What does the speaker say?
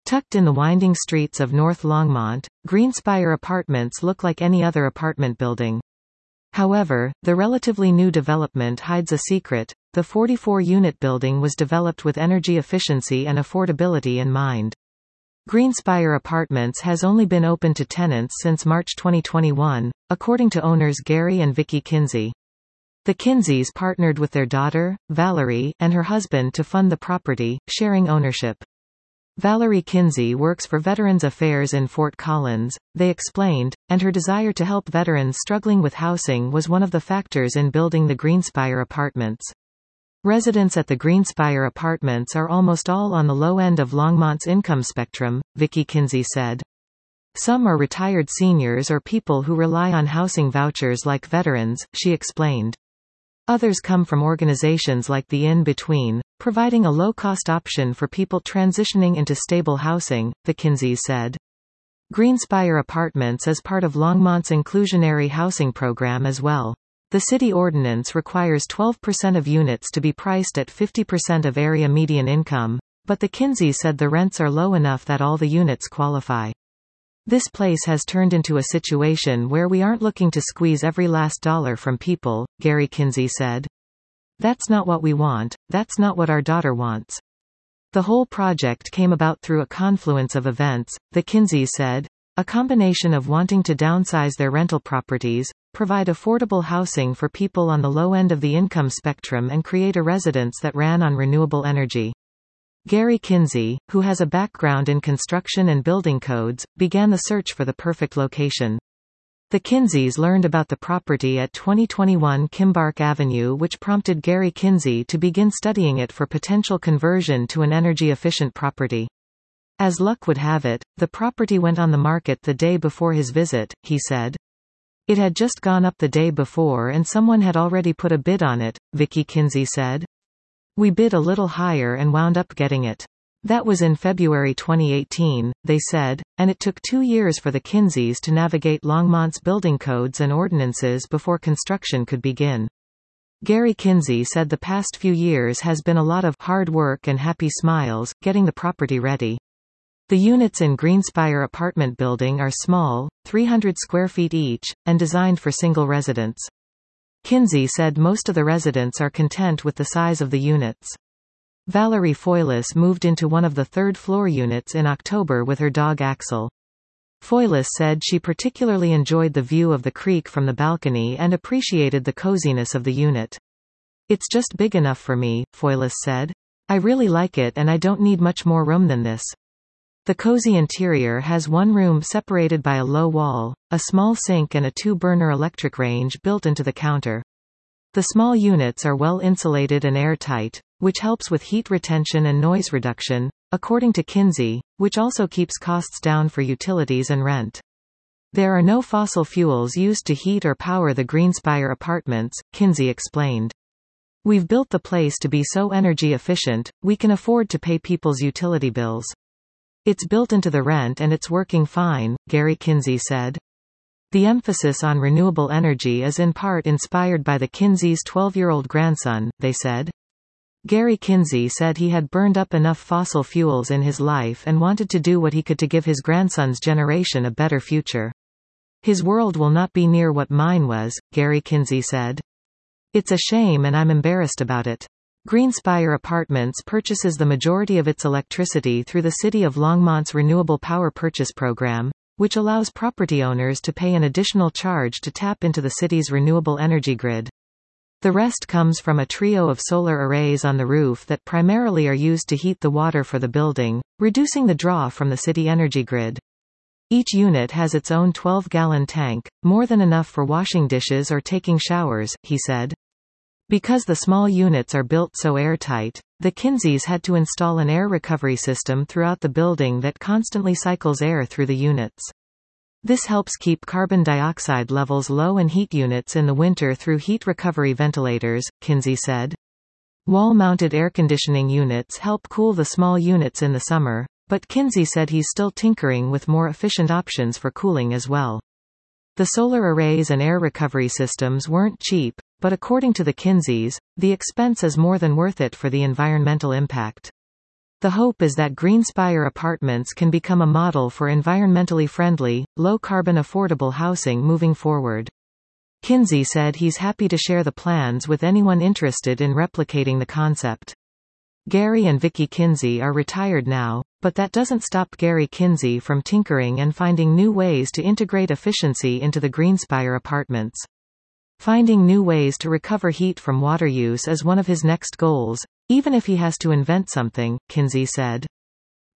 Tucked in the winding streets of North Longmont, Greenspire Apartments look like any other apartment building. However, the relatively new development hides a secret. The 44-unit building was developed with energy efficiency and affordability in mind. Greenspire Apartments has only been open to tenants since March 2021, according to owners Gary and Vicky Kinsey. The Kinseys partnered with their daughter, Valerie, and her husband to fund the property, sharing ownership. Valerie Kinsey works for Veterans Affairs in Fort Collins, they explained, and her desire to help veterans struggling with housing was one of the factors in building the Greenspire Apartments. Residents at the Greenspire Apartments are almost all on the low end of Longmont's income spectrum, Vicky Kinsey said. Some are retired seniors or people who rely on housing vouchers like veterans, she explained. Others come from organizations like the In-Between, providing a low-cost option for people transitioning into stable housing, the Kinseys said. Greenspire Apartments is part of Longmont's inclusionary housing program as well. The city ordinance requires 12% of units to be priced at 50% of area median income, but the Kinseys said the rents are low enough that all the units qualify. This place has turned into a situation where we aren't looking to squeeze every last dollar from people, Gary Kinsey said. That's not what we want, that's not what our daughter wants. The whole project came about through a confluence of events, the Kinseys said, a combination of wanting to downsize their rental properties, provide affordable housing for people on the low end of the income spectrum and create a residence that ran on renewable energy. Gary Kinsey, who has a background in construction and building codes, began the search for the perfect location. The Kinseys learned about the property at 2021 Kimbark Avenue, which prompted Gary Kinsey to begin studying it for potential conversion to an energy-efficient property. As luck would have it, the property went on the market the day before his visit, he said. It had just gone up the day before and someone had already put a bid on it, Vicky Kinsey said. We bid a little higher and wound up getting it. That was in February 2018, they said, and it took 2 years for the Kinseys to navigate Longmont's building codes and ordinances before construction could begin. Gary Kinsey said the past few years has been a lot of hard work and happy smiles, getting the property ready. The units in Greenspire apartment building are small, 300 square feet each, and designed for single residents. Kinsey said most of the residents are content with the size of the units. Valerie Foilis moved into one of the third-floor units in October with her dog Axel. Foilis said she particularly enjoyed the view of the creek from the balcony and appreciated the coziness of the unit. It's just big enough for me, Foilis said. I really like it and I don't need much more room than this. The cozy interior has one room separated by a low wall, a small sink and a 2-burner electric range built into the counter. The small units are well insulated and airtight, which helps with heat retention and noise reduction, according to Kinsey, which also keeps costs down for utilities and rent. There are no fossil fuels used to heat or power the Greenspire apartments, Kinsey explained. We've built the place to be so energy efficient, we can afford to pay people's utility bills. It's built into the rent and it's working fine, Gary Kinsey said. The emphasis on renewable energy is in part inspired by the Kinseys' 12-year-old grandson, they said. Gary Kinsey said he had burned up enough fossil fuels in his life and wanted to do what he could to give his grandson's generation a better future. His world will not be near what mine was, Gary Kinsey said. It's a shame and I'm embarrassed about it. Greenspire Apartments purchases the majority of its electricity through the City of Longmont's Renewable Power Purchase Program, which allows property owners to pay an additional charge to tap into the city's renewable energy grid. The rest comes from a trio of solar arrays on the roof that primarily are used to heat the water for the building, reducing the draw from the city energy grid. Each unit has its own 12-gallon tank, more than enough for washing dishes or taking showers, he said. Because the small units are built so airtight, the Kinseys had to install an air recovery system throughout the building that constantly cycles air through the units. This helps keep carbon dioxide levels low in heat units in the winter through heat recovery ventilators, Kinsey said. Wall-mounted air conditioning units help cool the small units in the summer, but Kinsey said he's still tinkering with more efficient options for cooling as well. The solar arrays and air recovery systems weren't cheap, but according to the Kinseys, the expense is more than worth it for the environmental impact. The hope is that Greenspire Apartments can become a model for environmentally friendly, low-carbon affordable housing moving forward. Kinsey said he's happy to share the plans with anyone interested in replicating the concept. Gary and Vicky Kinsey are retired now, but that doesn't stop Gary Kinsey from tinkering and finding new ways to integrate efficiency into the Greenspire Apartments. Finding new ways to recover heat from water use is one of his next goals, even if he has to invent something, Kinsey said.